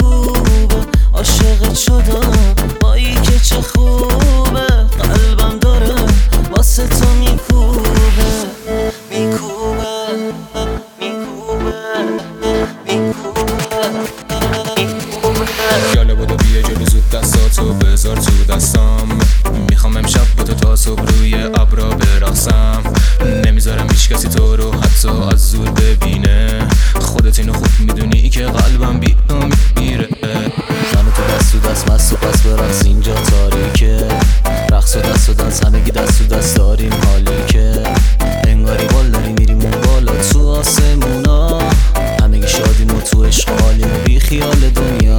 خوبه، عاشقت شدم وای که چه خوبه، قلبم داره واسه تو میکوبه میکوبه میکوبه میکوبه یالا بودو بیا جلو زود دستاتو بذار تو دستام، میخوام امشب با تو تا صبح روی ابرا برقصم، نمیذارم هیچ کسی تو رو حتی از زور ببینه، خودت اینو خوب میدونی که قلبم بی تو میگیره. منو تو دست و دست مست و پس برقص اینجا تاریکه، رقص و دست و دست همگی دست و دست داریم حالی که انگاری بال داری میریم اون بالا تو آسمونا، همگی شادیم و تو عشق حالیم و بی خیال دنیا.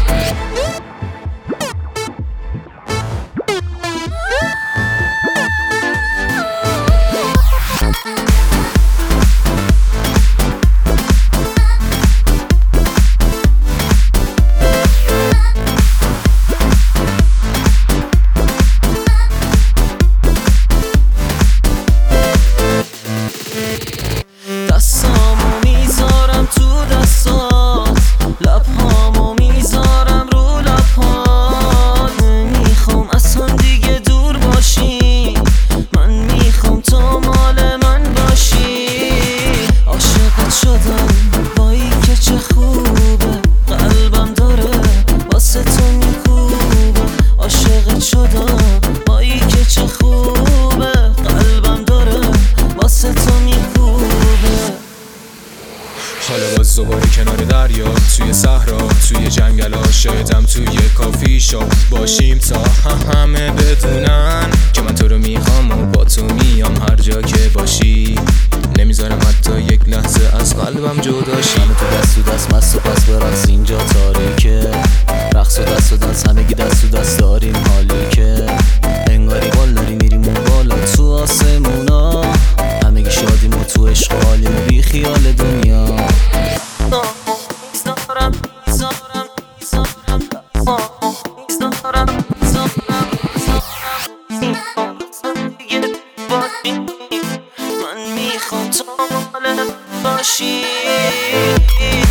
دستامو میذارم تو دستات، لبهامو میذارم رو لبهات، نمیخوام اصلا دیگه دور باشی، من میخوام تو مال من باشی، عاشقت شدم وای که چه خوبه، قلبم داره واسه تو میکوبه، عاشقت شدم وای که چه خوبه، قلبم داره واسه تو میکوبه. حالا باز دوباره کنار دریا، توی صحرا، توی جنگلا، شایدم توی کافی شاپ باشیم تا همه بدونن که من تو رو میخوام و با تو میام هر جا که باشی، نمیذارم حتی یک لحظه از قلبم جداشی. منو تو دست و دست مست و پس برقص اینجا تاریکه، رقص و دست و دست همگی دست و دست داریم حالی که انگاری بال داری میریم اون بالا تو آسمونا، همگی شادیم و تو عشق حالیم و بی خیال دنیا. من میخوام تو مال باشی.